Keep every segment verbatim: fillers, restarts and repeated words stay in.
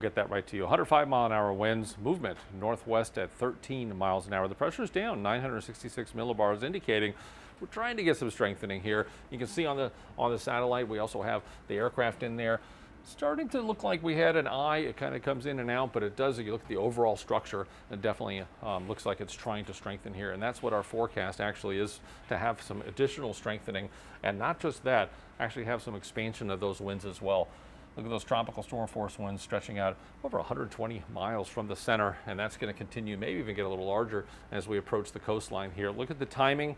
Get that right to you. one hundred five mile an hour winds, movement northwest at thirteen miles an hour. The pressure is down nine hundred sixty-six millibars, indicating we're trying to get some strengthening here. You can see on the on the satellite, we also have the aircraft in there. Starting to look like we had an eye. It kind of comes in and out, but it does. If you look at the overall structure, it definitely um, looks like it's trying to strengthen here. And that's what our forecast actually is, to have some additional strengthening. And not just that, actually have some expansion of those winds as well. Look at those tropical storm force winds stretching out over one hundred twenty miles from the center, and that's going to continue, maybe even get a little larger as we approach the coastline here. Look at the timing.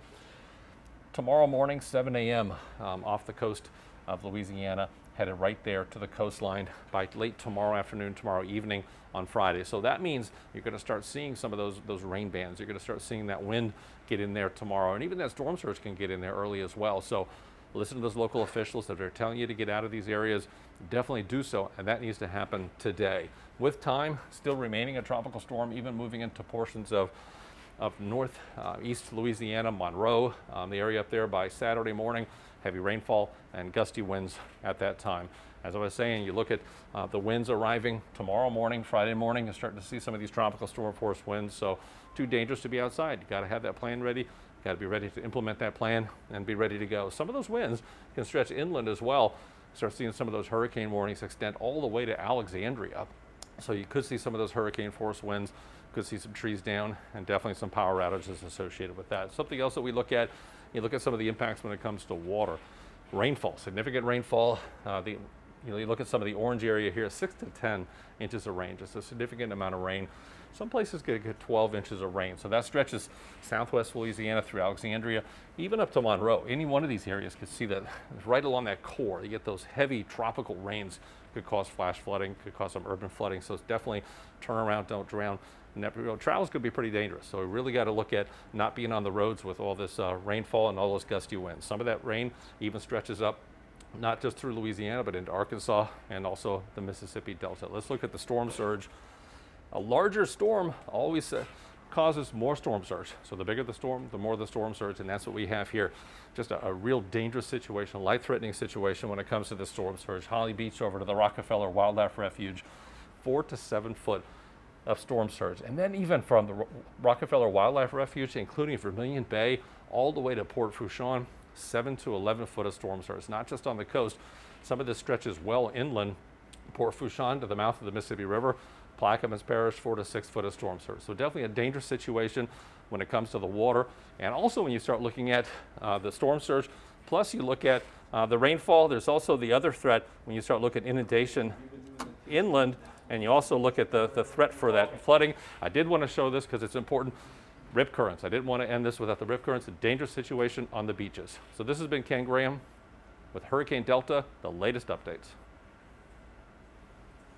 Tomorrow morning, seven A M Um, off the coast of Louisiana, headed right there to the coastline by late tomorrow afternoon, tomorrow evening on Friday. So that means you're going to start seeing some of those those rain bands. You're going to start seeing that wind get in there tomorrow, and even that storm surge can get in there early as well. So listen to those local officials. If they're telling you to get out of these areas, definitely do so, and that needs to happen today. With time still remaining, a tropical storm even moving into portions of of north uh, east Louisiana, Monroe, um, the area up there by Saturday morning. Heavy rainfall and gusty winds at that time. As I was saying, you look at uh, the winds arriving tomorrow morning, Friday morning, and starting to see some of these tropical storm force winds. So too dangerous to be outside. You got to have that plan ready. You got to be ready to implement that plan and be ready to go. Some of those winds can stretch inland as well. Start seeing some of those hurricane warnings extend all the way to Alexandria. So you could see some of those hurricane force winds, could see some trees down, and definitely some power outages associated with that. Something else that we look at, you look at some of the impacts when it comes to water. Rainfall, significant rainfall. Uh, the, you know, you look at some of the orange area here, six to ten inches of rain, just a significant amount of rain. Some places could get twelve inches of rain. So that stretches southwest Louisiana through Alexandria, even up to Monroe. Any one of these areas could see that right along that core. You get those heavy tropical rains, could cause flash flooding, could cause some urban flooding. So it's definitely turn around, don't drown. Travel is going to be pretty dangerous. So we really got to look at not being on the roads with all this uh, rainfall and all those gusty winds. Some of that rain even stretches up not just through Louisiana, but into Arkansas and also the Mississippi Delta. Let's look at the storm surge. A larger storm always uh, causes more storm surge. So the bigger the storm, the more the storm surge, and that's what we have here. Just a, a real dangerous situation, life-threatening situation when it comes to the storm surge. Holly Beach over to the Rockefeller Wildlife Refuge, four to seven foot of storm surge. And then even from the Ro- Rockefeller Wildlife Refuge, including Vermilion Bay, all the way to Port Fourchon, seven to eleven foot of storm surge. Not just on the coast, some of this stretches well inland. Port Fourchon to the mouth of the Mississippi River, Plaquemines Parish, four to six foot of storm surge. So definitely a dangerous situation when it comes to the water. And also when you start looking at uh, the storm surge, plus you look at uh, the rainfall, there's also the other threat when you start looking at inundation inland, and you also look at the, the threat for that flooding. I did want to show this because it's important. Rip currents. I didn't want to end this without the rip currents. A dangerous situation on the beaches. So this has been Ken Graham with Hurricane Delta, the latest updates.